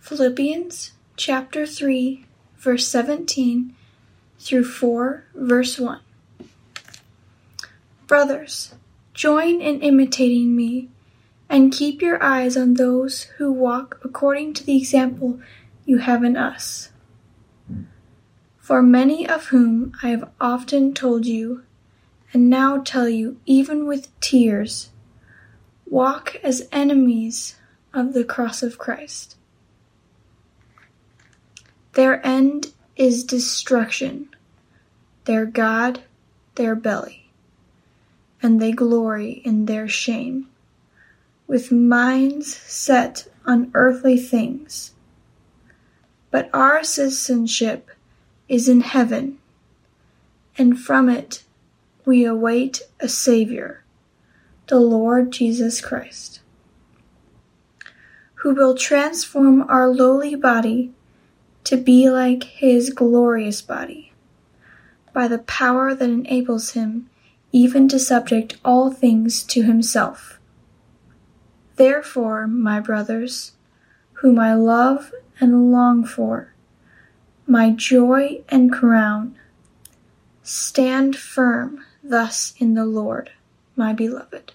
Philippians chapter 3, verse 17 through 4, verse 1. Brothers, join in imitating me, and keep your eyes on those who walk according to the example you have in us. For many of whom I have often told you, and now tell you even with tears, walk as enemies of the cross of Christ. Their end is destruction, their God, their belly, and they glory in their shame, with minds set on earthly things. But our citizenship is in heaven, and from it we await a Savior, the Lord Jesus Christ, who will transform our lowly body to be like his glorious body, by the power that enables him even to subject all things to himself. Therefore, my brothers, whom I love and long for, my joy and crown, stand firm thus in the Lord, my beloved.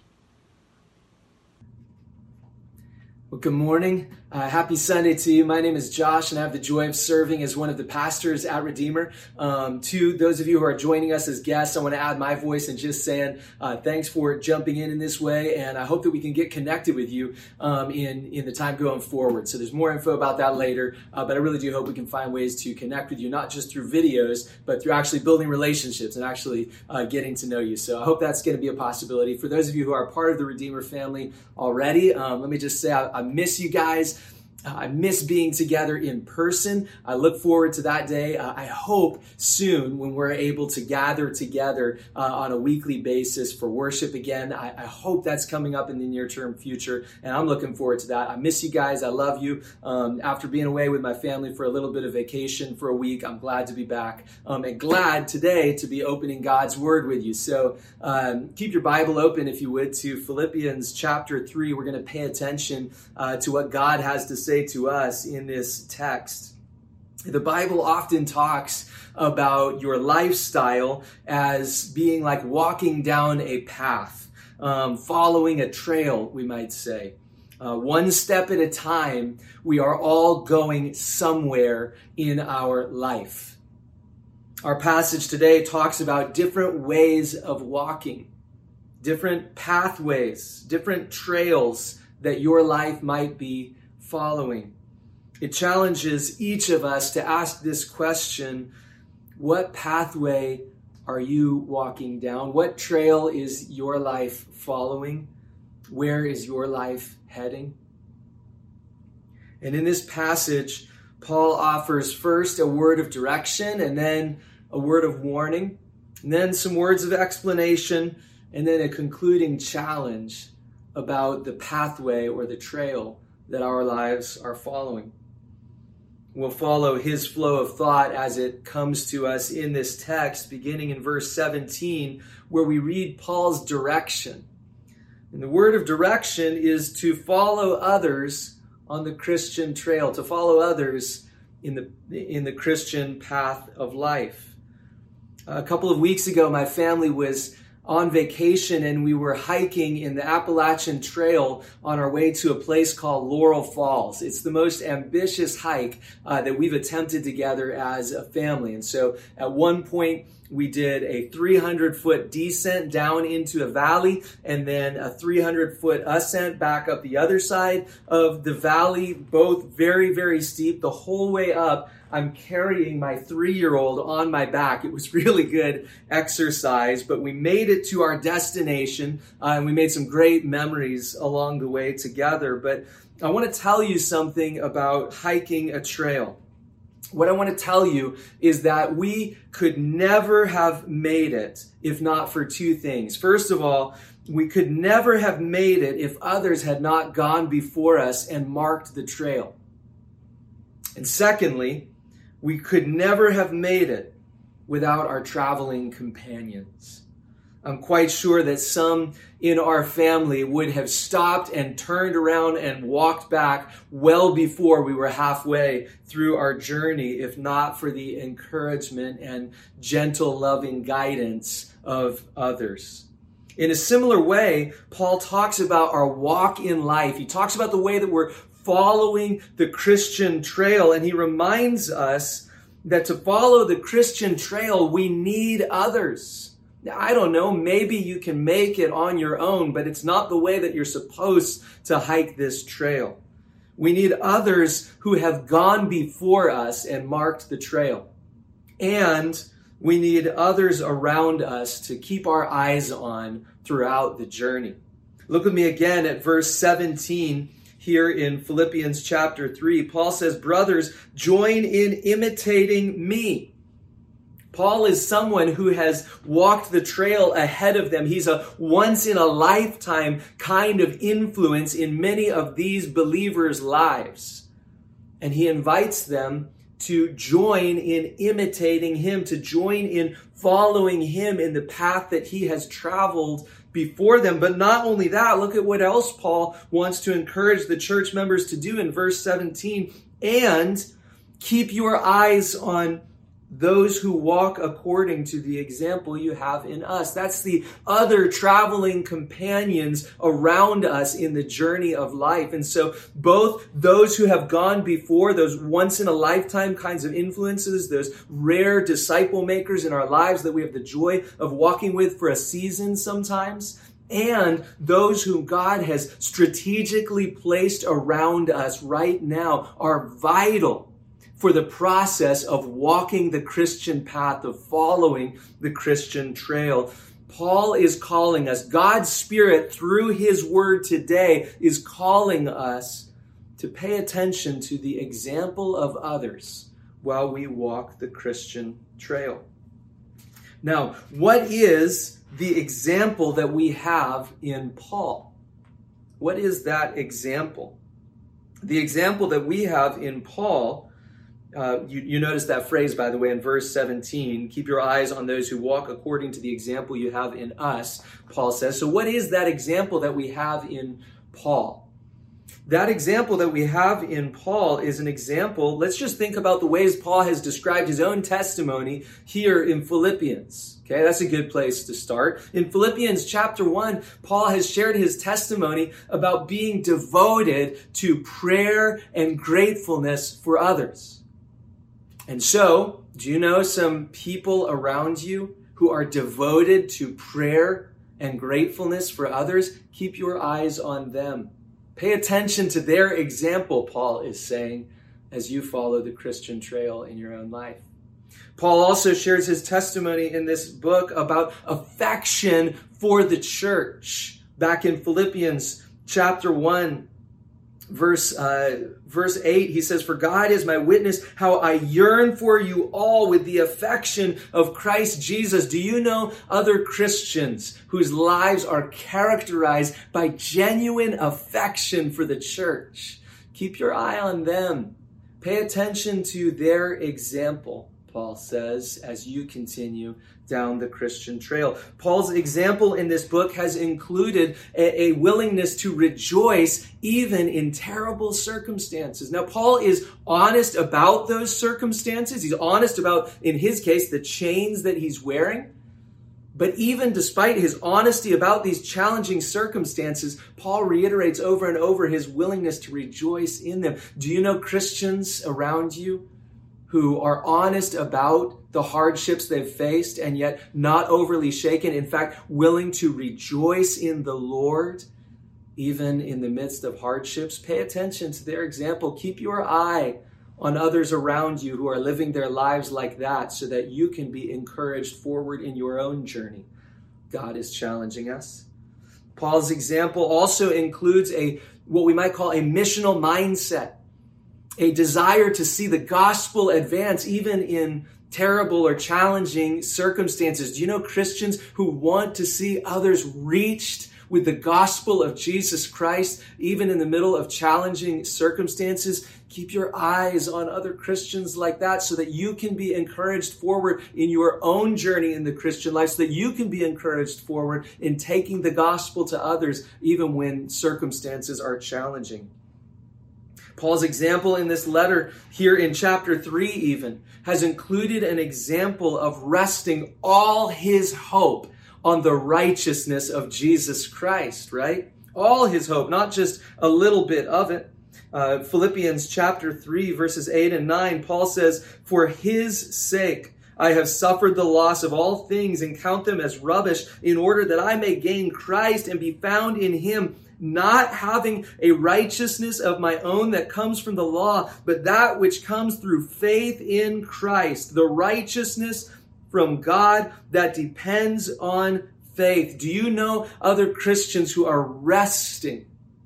Well, good morning. Happy Sunday to you. My name is Josh, and I have the joy of serving as one of the pastors at Redeemer. To those of you who are joining us as guests, I want to add my voice and just saying thanks for jumping in this way, and I hope that we can get connected with you in the time going forward. So there's more info about that later, but I really do hope we can find ways to connect with you, not just through videos, but through actually building relationships and actually getting to know you. So I hope that's going to be a possibility. For those of you who are part of the Redeemer family already, let me just say I miss you guys. I miss being together in person. I look forward to that day. I hope soon when we're able to gather together on a weekly basis for worship again. I hope that's coming up in the near-term future, and I'm looking forward to that. I miss you guys. I love you. After being away with my family for a little bit of vacation for a week, I'm glad to be back and glad today to be opening God's Word with you. So keep your Bible open, if you would, to Philippians chapter 3. We're going to pay attention to what God has to say to us in this text. The Bible often talks about your lifestyle as being like walking down a path, following a trail, we might say. One step at a time, we are all going somewhere in our life. Our passage today talks about different ways of walking, different pathways, different trails that your life might be following. It challenges each of us to ask this question: what pathway are you walking down? What trail is your life following? Where is your life heading? And in this passage, Paul offers first a word of direction, and then a word of warning, and then some words of explanation, and then a concluding challenge about the pathway or the trail that our lives are following. We'll follow his flow of thought as it comes to us in this text, beginning in verse 17, where we read Paul's direction. And the word of direction is to follow others on the Christian trail, to follow others in the Christian path of life. A couple of weeks ago, my family was on vacation, and we were hiking in the Appalachian Trail on our way to a place called Laurel Falls. It's the most ambitious hike that we've attempted together as a family. And so at one point, we did a 300-foot descent down into a valley, and then a 300-foot ascent back up the other side of the valley, both very, very steep. The whole way up, I'm carrying my 3-year-old on my back. It was really good exercise, but we made it to our destination, and we made some great memories along the way together. But I want to tell you something about hiking a trail. What I want to tell you is that we could never have made it if not for two things. First of all, we could never have made it if others had not gone before us and marked the trail. And secondly, we could never have made it without our traveling companions. I'm quite sure that some in our family would have stopped and turned around and walked back well before we were halfway through our journey, if not for the encouragement and gentle, loving guidance of others. In a similar way, Paul talks about our walk in life. He talks about the way that we're following the Christian trail, and he reminds us that to follow the Christian trail, we need others. Now, I don't know, maybe you can make it on your own, but it's not the way that you're supposed to hike this trail. We need others who have gone before us and marked the trail. And we need others around us to keep our eyes on throughout the journey. Look with me again at verse 17 here in Philippians chapter 3. Paul says, "Brothers, join in imitating me." Paul is someone who has walked the trail ahead of them. He's a once-in-a-lifetime kind of influence in many of these believers' lives. And he invites them to join in imitating him, to join in following him in the path that he has traveled before them. But not only that, look at what else Paul wants to encourage the church members to do in verse 17. "And keep your eyes on those who walk according to the example you have in us." That's the other traveling companions around us in the journey of life. And so both those who have gone before, those once-in-a-lifetime kinds of influences, those rare disciple makers in our lives that we have the joy of walking with for a season sometimes, and those whom God has strategically placed around us right now are vital for the process of walking the Christian path, of following the Christian trail. Paul is calling us, God's Spirit through his word today is calling us to pay attention to the example of others while we walk the Christian trail. Now, what is the example that we have in Paul? What is that example? The example that we have in Paul, you notice that phrase, by the way, in verse 17, "Keep your eyes on those who walk according to the example you have in us," Paul says. So what is that example that we have in Paul? That example that we have in Paul is an example. Let's just think about the ways Paul has described his own testimony here in Philippians. Okay, that's a good place to start. In Philippians chapter 1, Paul has shared his testimony about being devoted to prayer and gratefulness for others. And so, do you know some people around you who are devoted to prayer and gratefulness for others? Keep your eyes on them. Pay attention to their example, Paul is saying, as you follow the Christian trail in your own life. Paul also shares his testimony in this book about affection for the church. Back in Philippians chapter 1, Verse 8, he says, "For God is my witness, how I yearn for you all with the affection of Christ Jesus." Do you know other Christians whose lives are characterized by genuine affection for the church? Keep your eye on them. Pay attention to their example, Paul says, as you continue down the Christian trail. Paul's example in this book has included a willingness to rejoice even in terrible circumstances. Now, Paul is honest about those circumstances. He's honest about, in his case, the chains that he's wearing. But even despite his honesty about these challenging circumstances, Paul reiterates over and over his willingness to rejoice in them. Do you know Christians around you who are honest about the hardships they've faced and yet not overly shaken, in fact, willing to rejoice in the Lord, even in the midst of hardships? Pay attention to their example. Keep your eye on others around you who are living their lives like that so that you can be encouraged forward in your own journey. God is challenging us. Paul's example also includes what we might call a missional mindset, a desire to see the gospel advance even in terrible or challenging circumstances. Do you know Christians who want to see others reached with the gospel of Jesus Christ, even in the middle of challenging circumstances. Keep your eyes on other Christians like that so that you can be encouraged forward in your own journey in the Christian life, so that you can be encouraged forward in taking the gospel to others, even when circumstances are challenging. Paul's example in this letter here in chapter 3 even has included an example of resting all his hope on the righteousness of Jesus Christ, right? All his hope, not just a little bit of it. Philippians chapter 3 verses 8 and 9, Paul says, "For his sake I have suffered the loss of all things and count them as rubbish in order that I may gain Christ and be found in him, not having a righteousness of my own that comes from the law, but that which comes through faith in Christ, the righteousness from God that depends on faith." Do you know other Christians who are resting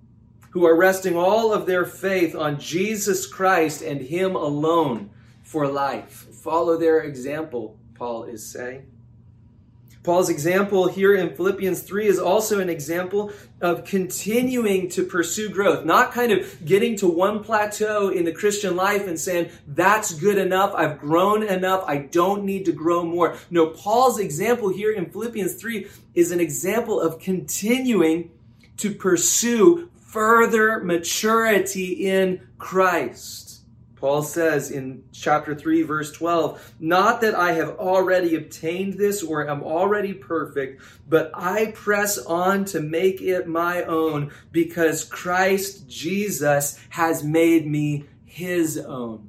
all of their faith on Jesus Christ and him alone for life? Follow their example, Paul is saying. Paul's example here in Philippians 3 is also an example of continuing to pursue growth, not kind of getting to one plateau in the Christian life and saying, that's good enough, I've grown enough, I don't need to grow more. No, Paul's example here in Philippians 3 is an example of continuing to pursue further maturity in Christ. Paul says in chapter 3, verse 12, "Not that I have already obtained this or am already perfect, but I press on to make it my own because Christ Jesus has made me his own."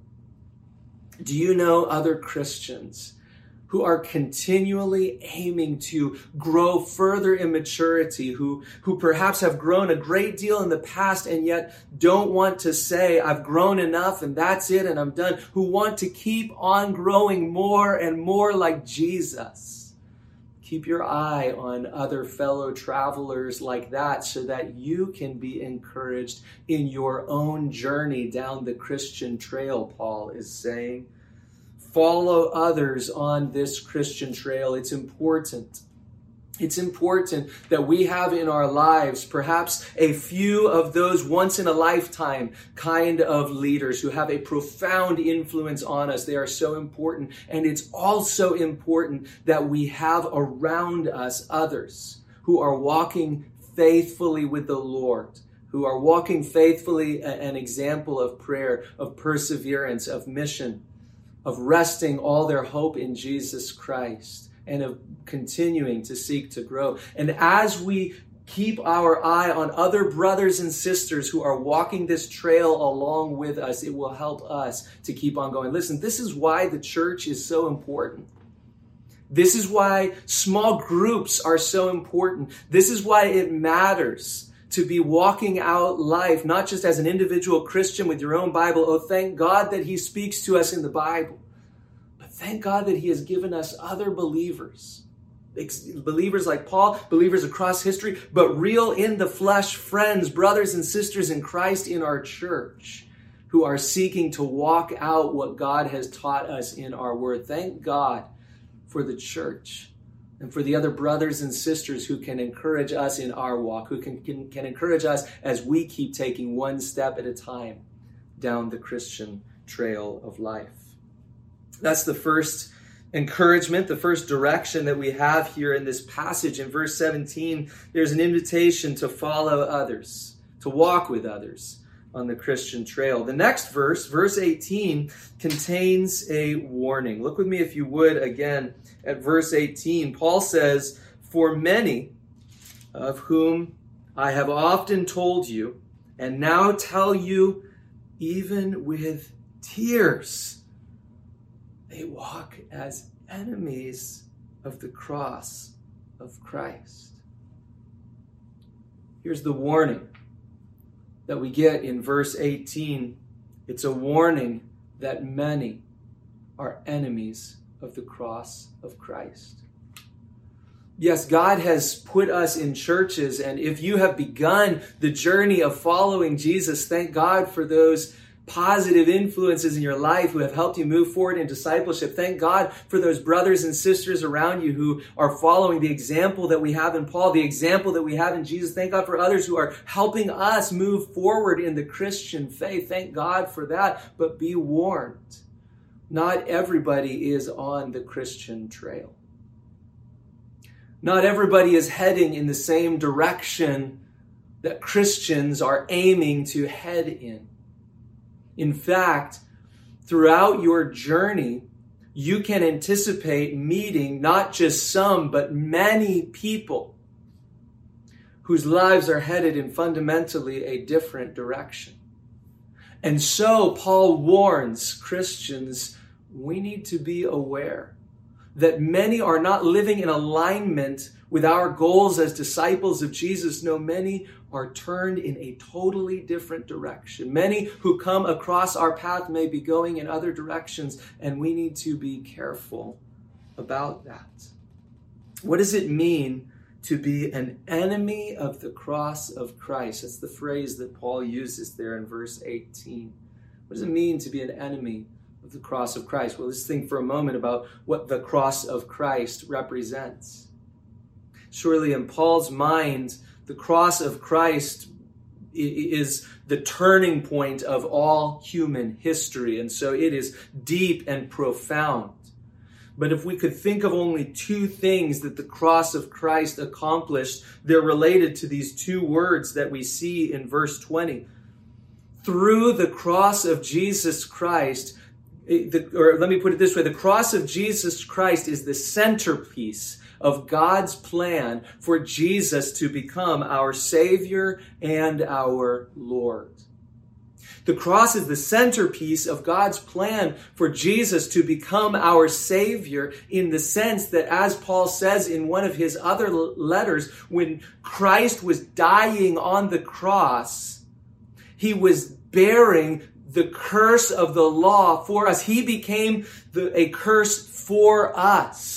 Do you know other Christians who are continually aiming to grow further in maturity, who perhaps have grown a great deal in the past and yet don't want to say, I've grown enough and that's it and I'm done, who want to keep on growing more and more like Jesus? Keep your eye on other fellow travelers like that so that you can be encouraged in your own journey down the Christian trail, Paul is saying. Follow others on this Christian trail. It's important. It's important that we have in our lives perhaps a few of those once in a lifetime kind of leaders who have a profound influence on us. They are so important. And it's also important that we have around us others who are walking faithfully with the Lord, who are walking faithfully an example of prayer, of perseverance, of mission, of resting all their hope in Jesus Christ, and of continuing to seek to grow. And as we keep our eye on other brothers and sisters who are walking this trail along with us, it will help us to keep on going. Listen, this is why the church is so important. This is why small groups are so important. This is why it matters to be walking out life, not just as an individual Christian with your own Bible. Oh, thank God that he speaks to us in the Bible. But thank God that he has given us other believers. Believers like Paul, believers across history, but real in the flesh friends, brothers and sisters in Christ in our church who are seeking to walk out what God has taught us in our word. Thank God for the church. And for the other brothers and sisters who can encourage us in our walk, who can encourage us as we keep taking one step at a time down the Christian trail of life. That's the first encouragement, the first direction that we have here in this passage. In verse 17, there's an invitation to follow others, to walk with others on the Christian trail. The next verse, verse 18, contains a warning. Look with me, if you would, again at verse 18. Paul says, "For many of whom I have often told you, and now tell you even with tears, they walk as enemies of the cross of Christ." Here's the warning that we get in verse 18. It's a warning that many are enemies of the cross of Christ. Yes, God has put us in churches, and if you have begun the journey of following Jesus, thank God for those positive influences in your life who have helped you move forward in discipleship. Thank God for those brothers and sisters around you who are following the example that we have in Paul, the example that we have in Jesus. Thank God for others who are helping us move forward in the Christian faith. Thank God for that. But be warned, not everybody is on the Christian trail. Not everybody is heading in the same direction that Christians are aiming to head in. In fact, throughout your journey, you can anticipate meeting not just some, but many people whose lives are headed in fundamentally a different direction. And so Paul warns Christians, we need to be aware that many are not living in alignment with our goals as disciples of Jesus. No, many are turned in a totally different direction. Many who come across our path may be going in other directions, and we need to be careful about that. What does it mean to be an enemy of the cross of Christ? That's the phrase that Paul uses there in verse 18. What does it mean to be an enemy of the cross of Christ? Well, let's think for a moment about what the cross of Christ represents. Surely in Paul's mind, the cross of Christ is the turning point of all human history, and so it is deep and profound. But if we could think of only two things that the cross of Christ accomplished, they're related to these two words that we see in verse 20. Through the cross of Jesus Christ, or let me put it this way, the cross of Jesus Christ is the centerpiece of God's plan for Jesus to become our Savior and our Lord. The cross is the centerpiece of God's plan for Jesus to become our Savior, in the sense that, as Paul says in one of his other letters, when Christ was dying on the cross, he was bearing the curse of the law for us. He became a curse for us,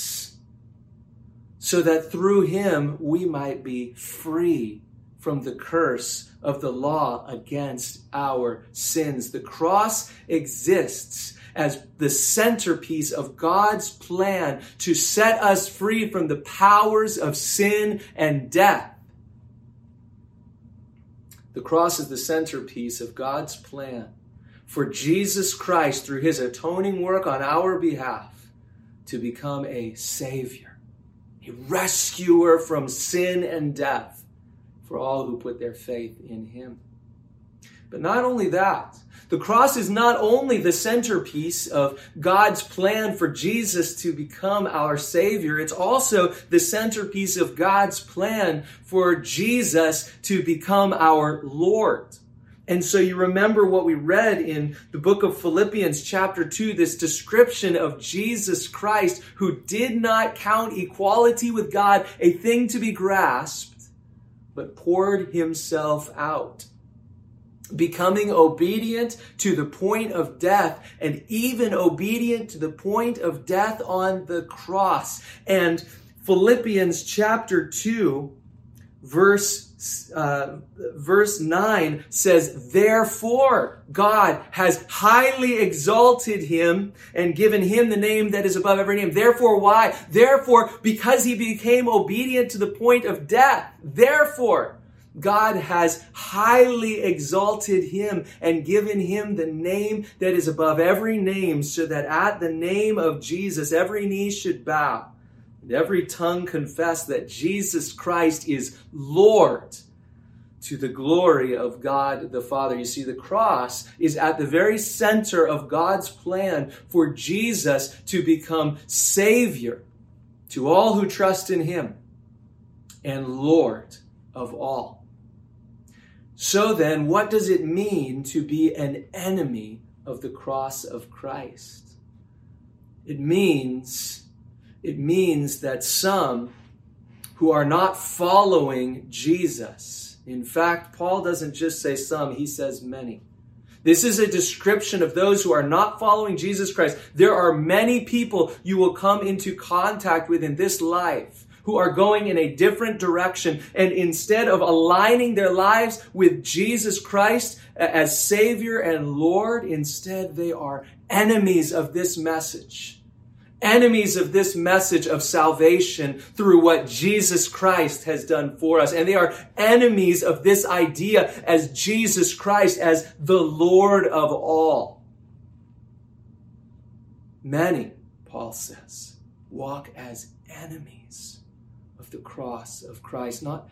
so that through him we might be free from the curse of the law against our sins. The cross exists as the centerpiece of God's plan to set us free from the powers of sin and death. The cross is the centerpiece of God's plan for Jesus Christ, through his atoning work on our behalf, to become a Savior, a rescuer from sin and death for all who put their faith in him. But not only that, the cross is not only the centerpiece of God's plan for Jesus to become our Savior, it's also the centerpiece of God's plan for Jesus to become our Lord. And so you remember what we read in the book of Philippians chapter 2, this description of Jesus Christ, who did not count equality with God a thing to be grasped, but poured himself out, becoming obedient to the point of death, and even obedient to the point of death on the cross. And Philippians chapter 2, verse 9 says, therefore God has highly exalted him and given him the name that is above every name. Therefore, why? Therefore, because he became obedient to the point of death. Therefore, God has highly exalted him and given him the name that is above every name, so that at the name of Jesus every knee should bow and every tongue confess that Jesus Christ is Lord, to the glory of God the Father. You see, the cross is at the very center of God's plan for Jesus to become Savior to all who trust in him and Lord of all. So then, what does it mean to be an enemy of the cross of Christ? It means that some who are not following Jesus, in fact, Paul doesn't just say some, he says many. This is a description of those who are not following Jesus Christ. There are many people you will come into contact with in this life who are going in a different direction. And instead of aligning their lives with Jesus Christ as Savior and Lord, instead they are enemies of this message. Enemies of this message of salvation through what Jesus Christ has done for us. And they are enemies of this idea as Jesus Christ as the Lord of all. Many, Paul says, walk as enemies of the cross of Christ, not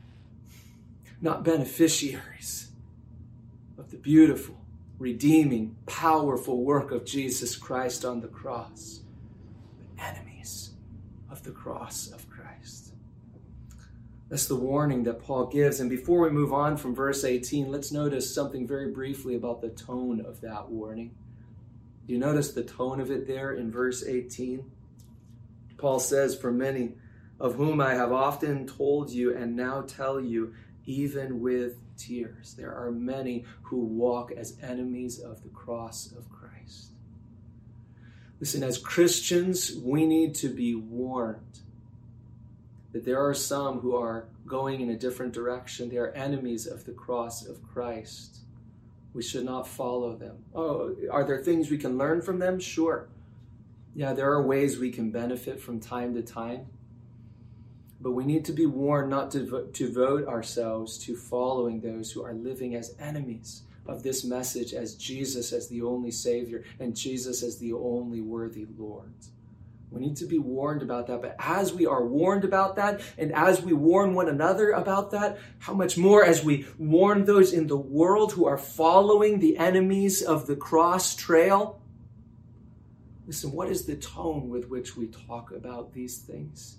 beneficiaries of the beautiful, redeeming, powerful work of Jesus Christ on the cross. Enemies of the cross of Christ. That's the warning that Paul gives. And before we move on from verse 18, let's notice something very briefly about the tone of that warning. Do you notice the tone of it there in verse 18? Paul says, "For many of whom I have often told you and now tell you, even with tears." There are many who walk as enemies of the cross of Christ. Listen, as Christians, we need to be warned that there are some who are going in a different direction. They are enemies of the cross of Christ. We should not follow them. Oh, are there things we can learn from them? Sure. Yeah, there are ways we can benefit from time to time. But we need to be warned not to devote ourselves to following those who are living as enemies of this message, as Jesus as the only Savior and Jesus as the only worthy Lord. We need to be warned about that. But as we are warned about that, and as we warn one another about that, how much more as we warn those in the world who are following the enemies of the cross trail? Listen, what is the tone with which we talk about these things?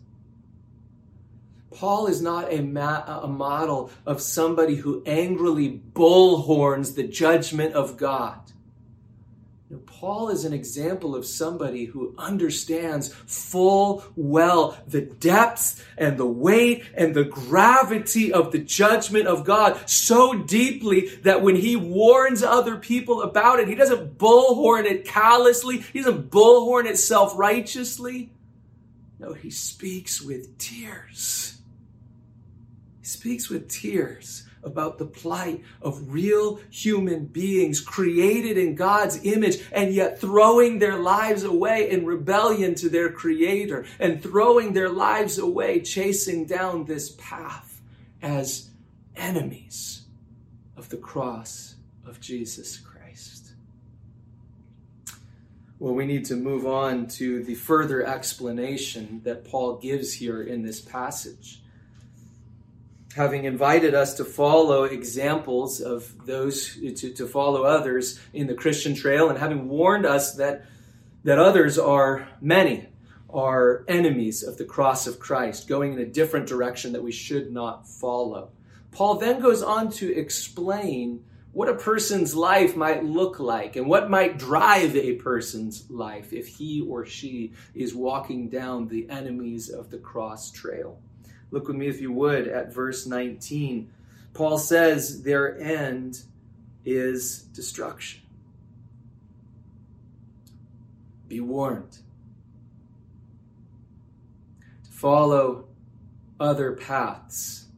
Paul is not a model of somebody who angrily bullhorns the judgment of God. No, Paul is an example of somebody who understands full well the depths and the weight and the gravity of the judgment of God so deeply that when he warns other people about it, he doesn't bullhorn it callously. He doesn't bullhorn it self-righteously. No, he speaks with tears. He speaks with tears about the plight of real human beings created in God's image and yet throwing their lives away in rebellion to their Creator and throwing their lives away chasing down this path as enemies of the cross of Jesus Christ. Well, we need to move on to the further explanation that Paul gives here in this passage. Having invited us to follow examples of those, to follow others in the Christian trail, and having warned us that others many are enemies of the cross of Christ, going in a different direction that we should not follow. Paul then goes on to explain what a person's life might look like and what might drive a person's life if he or she is walking down the enemies of the cross trail. Look with me, if you would, at verse 19. Paul says their end is destruction. Be warned. To follow other paths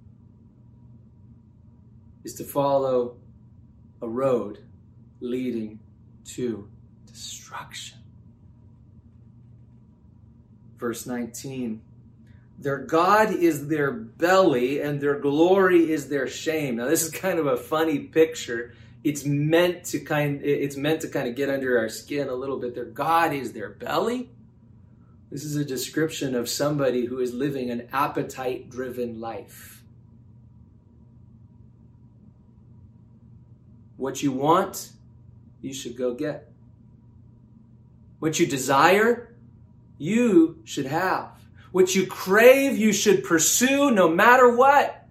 is to follow a road leading to destruction. Verse 19. Their God is their belly, and their glory is their shame. Now, this is kind of a funny picture. It's meant to kind of get under our skin a little bit. Their God is their belly. This is a description of somebody who is living an appetite-driven life. What you want, you should go get. What you desire, you should have. What you crave, you should pursue no matter what.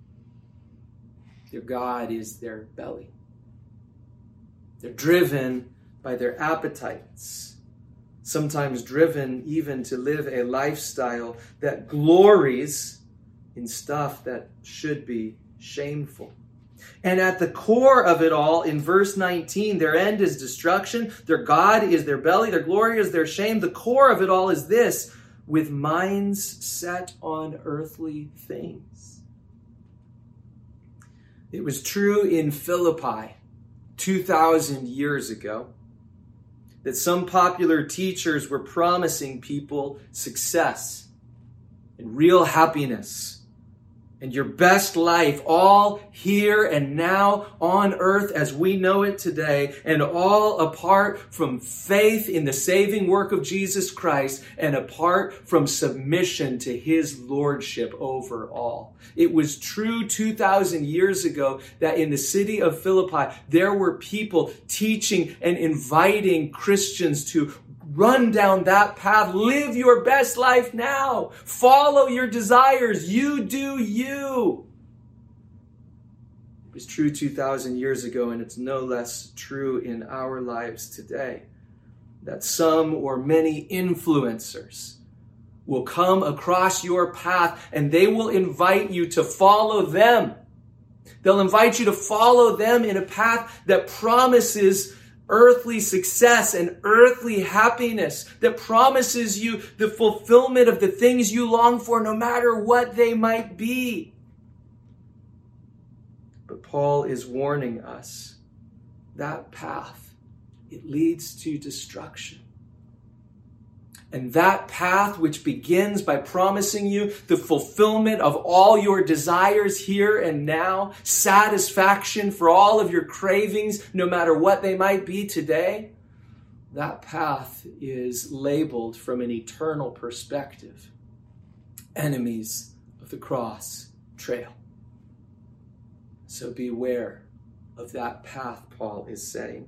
Their God is their belly. They're driven by their appetites, sometimes driven even to live a lifestyle that glories in stuff that should be shameful. And at the core of it all, in verse 19, their end is destruction, their God is their belly, their glory is their shame. The core of it all is this: with minds set on earthly things. It was true in Philippi 2,000 years ago that some popular teachers were promising people success and real happiness and your best life, all here and now on earth as we know it today, and all apart from faith in the saving work of Jesus Christ and apart from submission to his lordship over all. It was true 2,000 years ago that in the city of Philippi, there were people teaching and inviting Christians to run down that path. Live your best life now. Follow your desires. You do you. It was true 2,000 years ago, and it's no less true in our lives today. That some or many influencers will come across your path and they will invite you to follow them. They'll invite you to follow them in a path that promises earthly success and earthly happiness, that promises you the fulfillment of the things you long for, no matter what they might be. But Paul is warning us that path, it leads to destruction. And that path, which begins by promising you the fulfillment of all your desires here and now, satisfaction for all of your cravings, no matter what they might be today, that path is labeled from an eternal perspective. Enemies of the cross trail. So beware of that path, Paul is saying.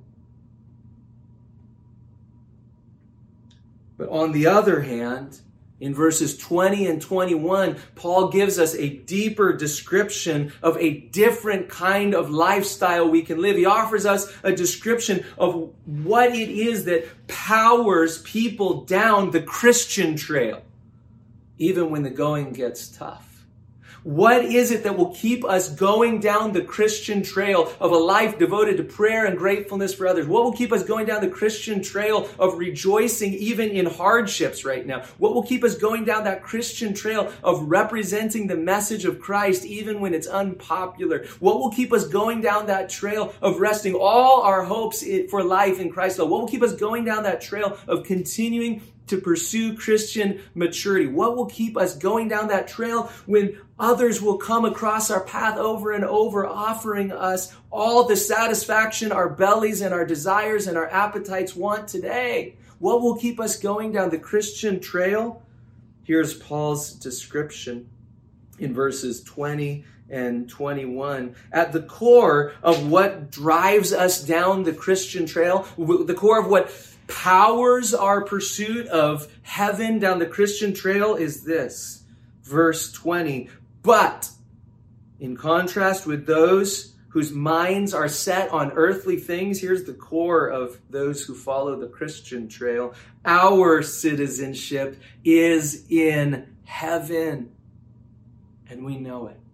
But on the other hand, in verses 20 and 21, Paul gives us a deeper description of a different kind of lifestyle we can live. He offers us a description of what it is that powers people down the Christian trail, even when the going gets tough. What is it that will keep us going down the Christian trail of a life devoted to prayer and gratefulness for others? What will keep us going down the Christian trail of rejoicing even in hardships right now? What will keep us going down that Christian trail of representing the message of Christ even when it's unpopular? What will keep us going down that trail of resting all our hopes for life in Christ? What will keep us going down that trail of continuing to pursue Christian maturity? What will keep us going down that trail when others will come across our path over and over, offering us all the satisfaction our bellies and our desires and our appetites want today? What will keep us going down the Christian trail? Here's Paul's description in verses 20 and 21. At the core of what drives us down the Christian trail, the core of what powers our pursuit of heaven down the Christian trail is this. Verse 20. But in contrast with those whose minds are set on earthly things, here's the core of those who follow the Christian trail. Our citizenship is in heaven, and we know it.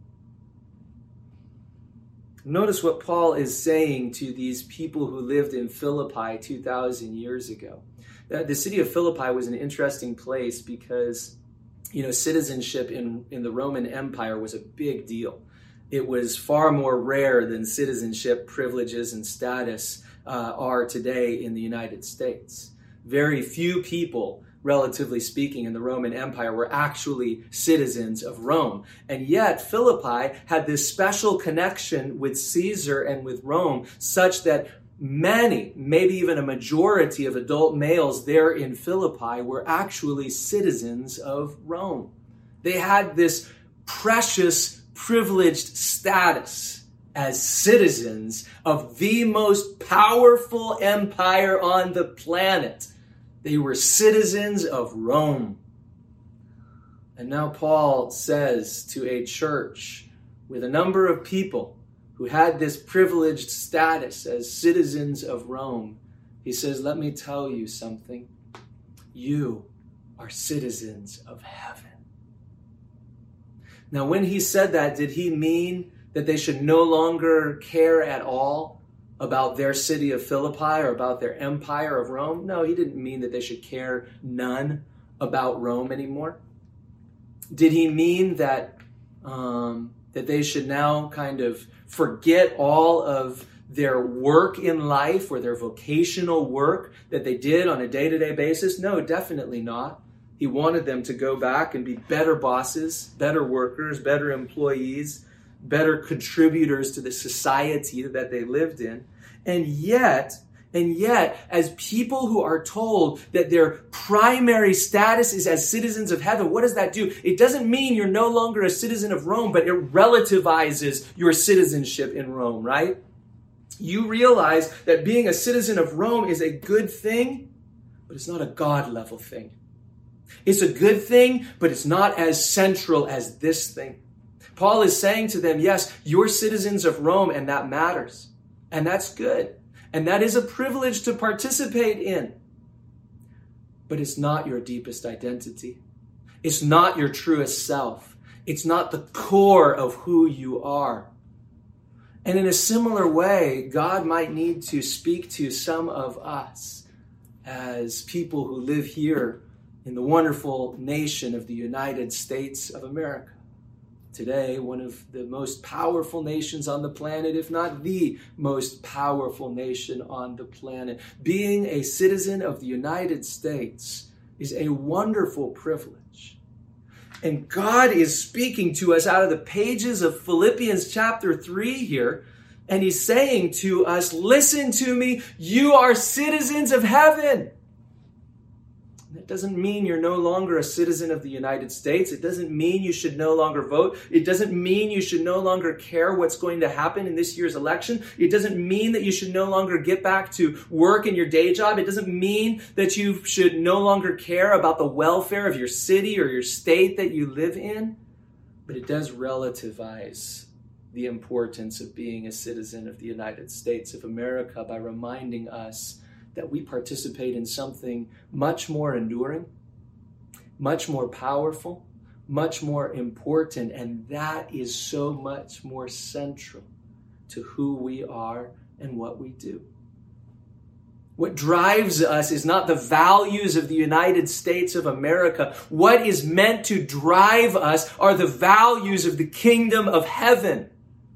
Notice what Paul is saying to these people who lived in Philippi 2,000 years ago. The city of Philippi was an interesting place because, citizenship in the Roman Empire was a big deal. It was far more rare than citizenship privileges and status are today in the United States. Very few people, relatively speaking, in the Roman Empire were actually citizens of Rome. And yet Philippi had this special connection with Caesar and with Rome, such that many, maybe even a majority of adult males there in Philippi were actually citizens of Rome. They had this precious, privileged status as citizens of the most powerful empire on the planet. They were citizens of Rome. And now Paul says to a church with a number of people who had this privileged status as citizens of Rome, he says, let me tell you something. You are citizens of heaven. Now, when he said that, did he mean that they should no longer care at all about their city of Philippi or about their empire of Rome? No, he didn't mean that they should care none about Rome anymore? Did he mean that that they should now kind of forget all of their work in life or their vocational work that they did on a day-to-day basis? No, definitely not. He wanted them to go back and be better bosses, better workers, better employees, better contributors to the society that they lived in. And yet, as people who are told that their primary status is as citizens of heaven, what does that do? It doesn't mean you're no longer a citizen of Rome, but it relativizes your citizenship in Rome, right? You realize that being a citizen of Rome is a good thing, but it's not a God-level thing. It's a good thing, but it's not as central as this thing. Paul is saying to them, yes, you're citizens of Rome, and that matters. And that's good. And that is a privilege to participate in. But it's not your deepest identity. It's not your truest self. It's not the core of who you are. And in a similar way, God might need to speak to some of us as people who live here in the wonderful nation of the United States of America. Today, one of the most powerful nations on the planet, if not the most powerful nation on the planet. Being a citizen of the United States is a wonderful privilege. And God is speaking to us out of the pages of Philippians chapter 3 here. And he's saying to us, listen to me, you are citizens of heaven. That doesn't mean you're no longer a citizen of the United States. It doesn't mean you should no longer vote. It doesn't mean you should no longer care what's going to happen in this year's election. It doesn't mean that you should no longer get back to work in your day job. It doesn't mean that you should no longer care about the welfare of your city or your state that you live in. But it does relativize the importance of being a citizen of the United States of America by reminding us that we participate in something much more enduring, much more powerful, much more important, and that is so much more central to who we are and what we do. What drives us is not the values of the United States of America. What is meant to drive us are the values of the kingdom of heaven.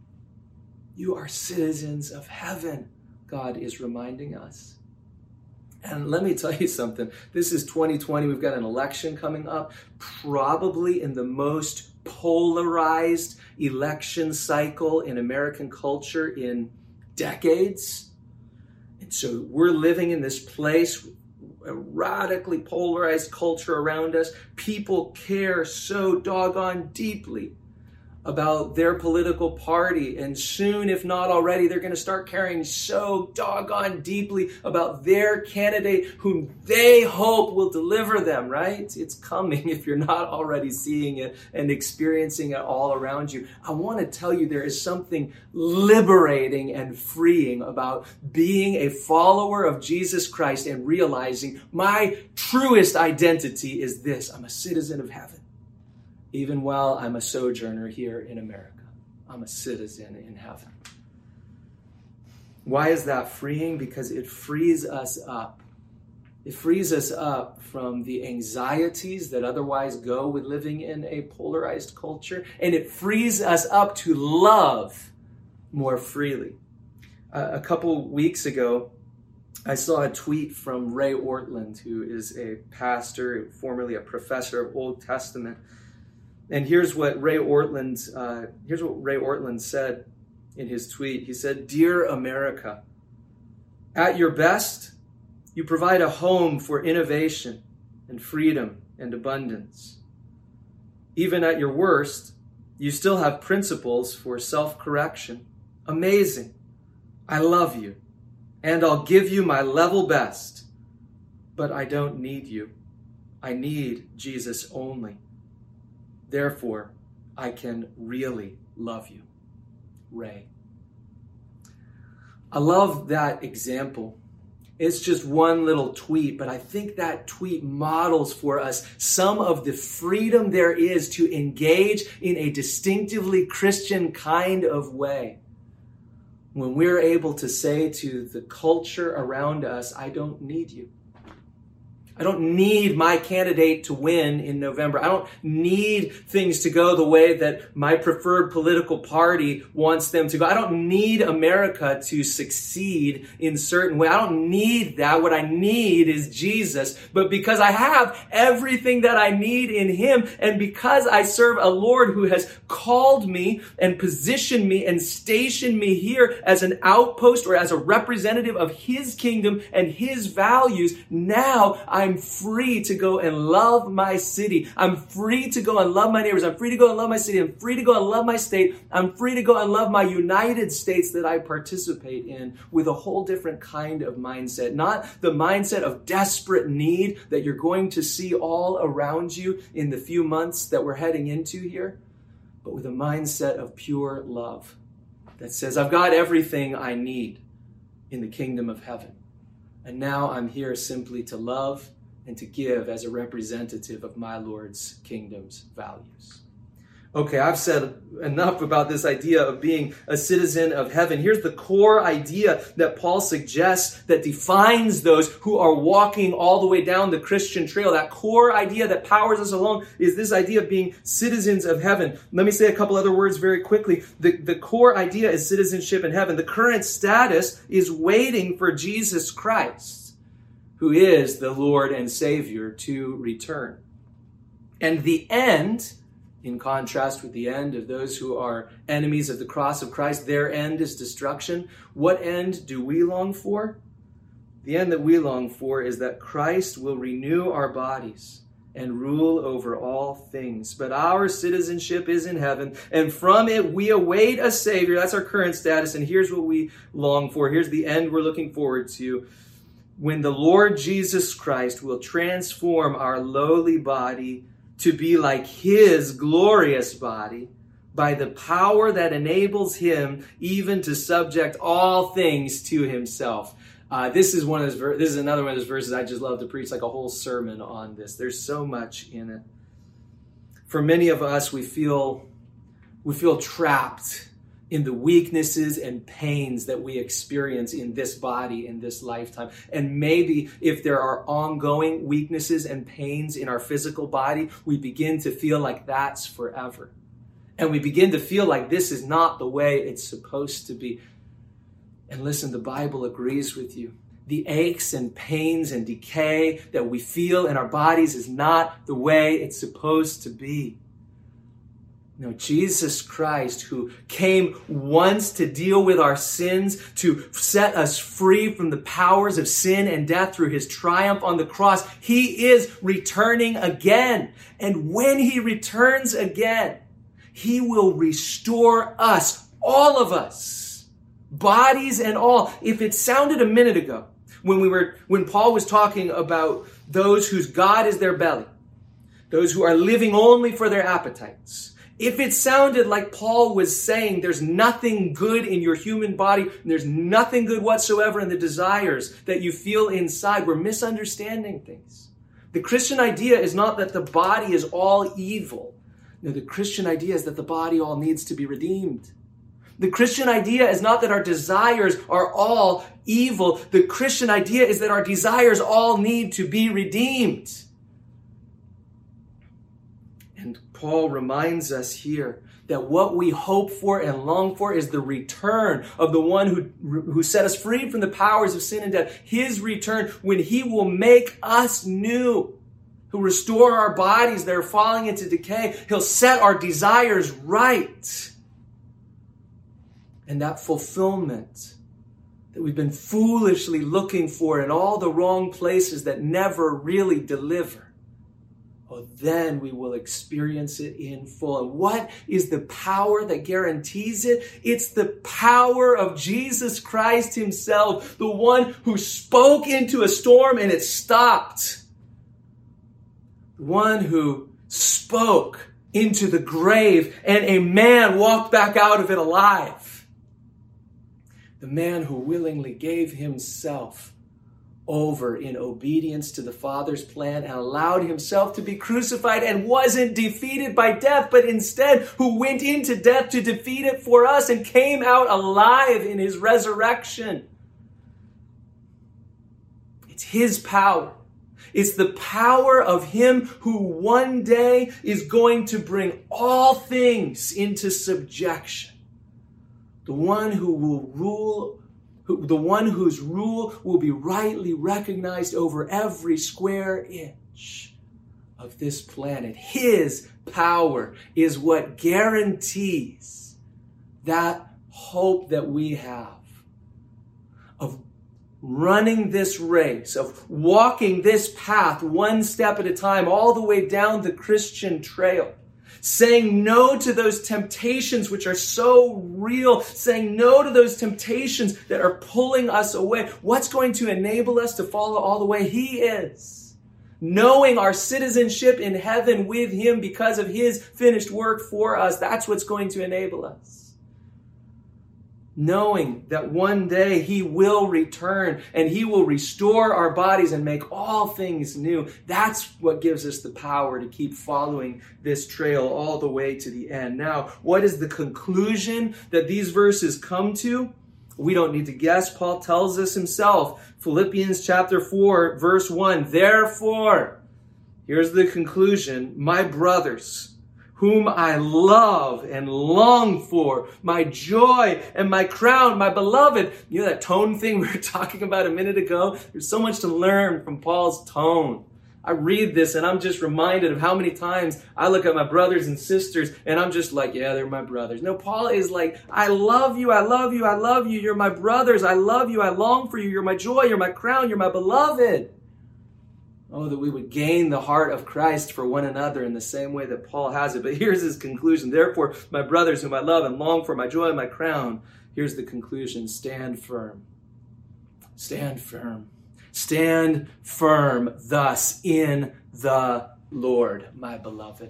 You are citizens of heaven, God is reminding us. And let me tell you something. This is 2020. We've got an election coming up, probably in the most polarized election cycle in American culture in decades. And so we're living in this place, a radically polarized culture around us. People care so doggone deeply about their political party. And soon, if not already, they're going to start caring so doggone deeply about their candidate whom they hope will deliver them, right? It's coming if you're not already seeing it and experiencing it all around you. I want to tell you there is something liberating and freeing about being a follower of Jesus Christ and realizing my truest identity is this: I'm a citizen of heaven. Even while I'm a sojourner here in America, I'm a citizen in heaven. Why is that freeing? Because it frees us up. It frees us up from the anxieties that otherwise go with living in a polarized culture. And it frees us up to love more freely. A couple weeks ago, I saw a tweet from Ray Ortlund, who is a pastor, formerly a professor of Old Testament. And here's what Ray Ortlund said in his tweet. He said, "Dear America, at your best, you provide a home for innovation and freedom and abundance. Even at your worst, you still have principles for self-correction. Amazing. I love you, and I'll give you my level best. But I don't need you. I need Jesus only. Therefore, I can really love you." Ray. I love that example. It's just one little tweet, but I think that tweet models for us some of the freedom there is to engage in a distinctively Christian kind of way. When we're able to say to the culture around us, I don't need you. I don't need my candidate to win in November. I don't need things to go the way that my preferred political party wants them to go. I don't need America to succeed in certain way. I don't need that. What I need is Jesus. But because I have everything that I need in him, and because I serve a Lord who has called me and positioned me and stationed me here as an outpost or as a representative of his kingdom and his values, now I'm free to go and love my city. I'm free to go and love my neighbors. I'm free to go and love my city. I'm free to go and love my state. I'm free to go and love my United States that I participate in with a whole different kind of mindset. Not the mindset of desperate need that you're going to see all around you in the few months that we're heading into here, but with a mindset of pure love that says, I've got everything I need in the kingdom of heaven. And now I'm here simply to love and to give as a representative of my Lord's kingdom's values. Okay, I've said enough about this idea of being a citizen of heaven. Here's the core idea that Paul suggests that defines those who are walking all the way down the Christian trail. That core idea that powers us along is this idea of being citizens of heaven. Let me say a couple other words very quickly. The core idea is citizenship in heaven. The current status is waiting for Jesus Christ, who is the Lord and Savior, to return. And the end, in contrast with the end of those who are enemies of the cross of Christ, their end is destruction. What end do we long for? The end that we long for is that Christ will renew our bodies and rule over all things. But our citizenship is in heaven, and from it we await a Savior. That's our current status, and here's what we long for. Here's the end we're looking forward to. When the Lord Jesus Christ will transform our lowly body to be like his glorious body by the power that enables him even to subject all things to himself. This is another one of those verses I just love to preach like a whole sermon on this. There's so much in it. For many of us, we feel trapped in the weaknesses and pains that we experience in this body, in this lifetime. And maybe if there are ongoing weaknesses and pains in our physical body, we begin to feel like that's forever. And we begin to feel like this is not the way it's supposed to be. And listen, the Bible agrees with you. The aches and pains and decay that we feel in our bodies is not the way it's supposed to be. No, Jesus Christ, who came once to deal with our sins, to set us free from the powers of sin and death through his triumph on the cross, he is returning again. And when he returns again, he will restore us, all of us, bodies and all. If it sounded a minute ago, when Paul was talking about those whose God is their belly, those who are living only for their appetites, if it sounded like Paul was saying there's nothing good in your human body, and there's nothing good whatsoever in the desires that you feel inside, we're misunderstanding things. The Christian idea is not that the body is all evil. No, the Christian idea is that the body all needs to be redeemed. The Christian idea is not that our desires are all evil. The Christian idea is that our desires all need to be redeemed. And Paul reminds us here that what we hope for and long for is the return of the one who set us free from the powers of sin and death. His return when he will make us new, who restore our bodies that are falling into decay. He'll set our desires right. And that fulfillment that we've been foolishly looking for in all the wrong places that never really deliver, then we will experience it in full. And what is the power that guarantees it? It's the power of Jesus Christ himself, the one who spoke into a storm and it stopped. The one who spoke into the grave and a man walked back out of it alive. The man who willingly gave himself over in obedience to the Father's plan and allowed himself to be crucified and wasn't defeated by death, but instead who went into death to defeat it for us and came out alive in his resurrection. It's his power. It's the power of him who one day is going to bring all things into subjection. The one who will rule, the one whose rule will be rightly recognized over every square inch of this planet. His power is what guarantees that hope that we have of running this race, of walking this path one step at a time, all the way down the Christian trail. Saying no to those temptations which are so real, saying no to those temptations that are pulling us away. What's going to enable us to follow all the way? He is. Knowing our citizenship in heaven with him because of his finished work for us, that's what's going to enable us. Knowing that one day he will return and he will restore our bodies and make all things new. That's what gives us the power to keep following this trail all the way to the end. Now, what is the conclusion that these verses come to? We don't need to guess. Paul tells us himself. Philippians chapter 4, verse 1. Therefore, here's the conclusion. My brothers, whom I love and long for, my joy and my crown, my beloved. You know that tone thing we were talking about a minute ago? There's so much to learn from Paul's tone. I read this and I'm just reminded of how many times I look at my brothers and sisters and I'm just like, yeah, they're my brothers. No, Paul is like, I love you, I love you, I love you. You're my brothers, I love you, I long for you. You're my joy, you're my crown, you're my beloved. Oh, that we would gain the heart of Christ for one another in the same way that Paul has it. But here's his conclusion. Therefore, my brothers whom I love and long for, my joy and my crown. Here's the conclusion. Stand firm. Stand firm. Stand firm thus in the Lord, my beloved.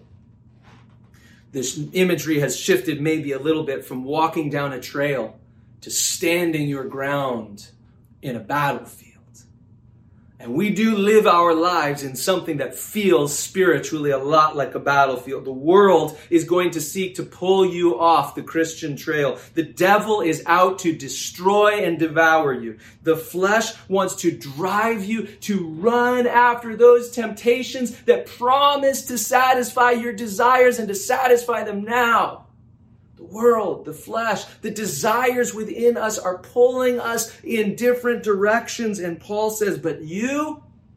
This imagery has shifted maybe a little bit from walking down a trail to standing your ground in a battlefield. And we do live our lives in something that feels spiritually a lot like a battlefield. The world is going to seek to pull you off the Christian trail. The devil is out to destroy and devour you. The flesh wants to drive you to run after those temptations that promise to satisfy your desires and to satisfy them now. The world, the flesh, the desires within us are pulling us in different directions. And Paul says, but you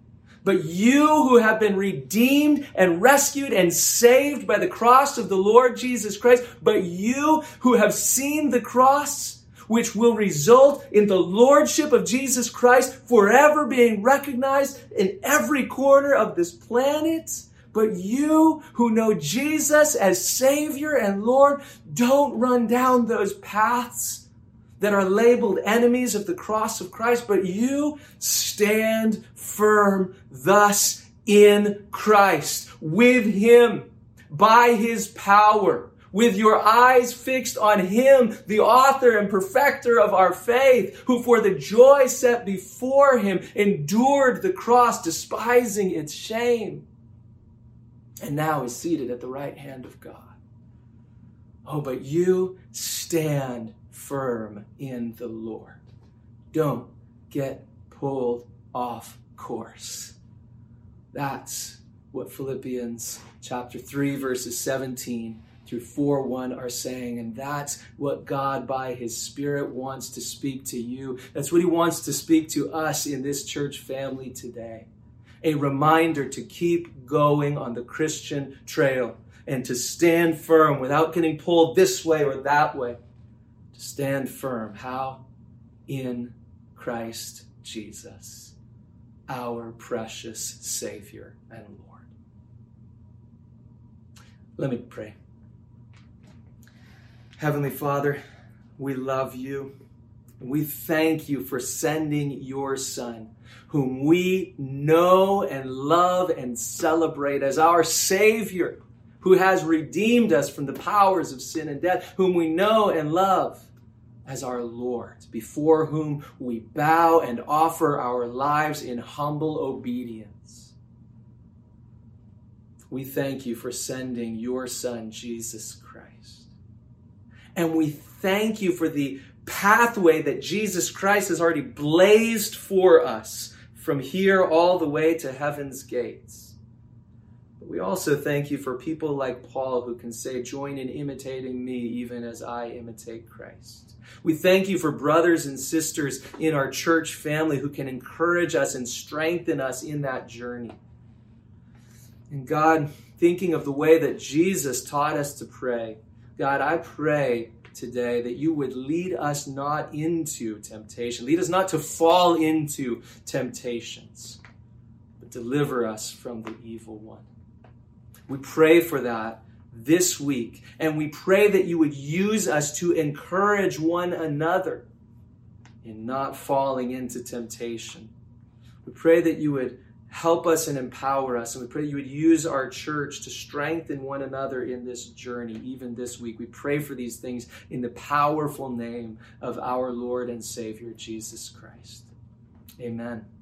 who have been redeemed and rescued and saved by the cross of the Lord Jesus Christ, but you who have seen the cross, which will result in the lordship of Jesus Christ forever being recognized in every corner of this planet. But you who know Jesus as Savior and Lord, don't run down those paths that are labeled enemies of the cross of Christ, but you stand firm thus in Christ, with him, by his power, with your eyes fixed on him, the author and perfecter of our faith, who for the joy set before him endured the cross, despising its shame, and now is seated at the right hand of God. Oh, but you stand firm in the Lord. Don't get pulled off course. That's what Philippians chapter 3, verses 17 through 4:1 are saying. And that's what God, by his Spirit, wants to speak to you. That's what he wants to speak to us in this church family today. A reminder to keep going on the Christian trail and to stand firm without getting pulled this way or that way. To stand firm. How? In Christ Jesus, our precious Savior and Lord. Let me pray. Heavenly Father, we love you. We thank you for sending your Son, whom we know and love and celebrate as our Savior, who has redeemed us from the powers of sin and death, whom we know and love as our Lord, before whom we bow and offer our lives in humble obedience. We thank you for sending your Son, Jesus Christ. And we thank you for the pathway that Jesus Christ has already blazed for us from here all the way to heaven's gates. But we also thank you for people like Paul who can say, join in imitating me even as I imitate Christ. We thank you for brothers and sisters in our church family who can encourage us and strengthen us in that journey. And God, thinking of the way that Jesus taught us to pray, God, I pray today that you would lead us not into temptation. Lead us not to fall into temptations, but deliver us from the evil one. We pray for that this week, and we pray that you would use us to encourage one another in not falling into temptation. We pray that you would help us and empower us, and we pray that you would use our church to strengthen one another in this journey, even this week. We pray for these things in the powerful name of our Lord and Savior, Jesus Christ. Amen.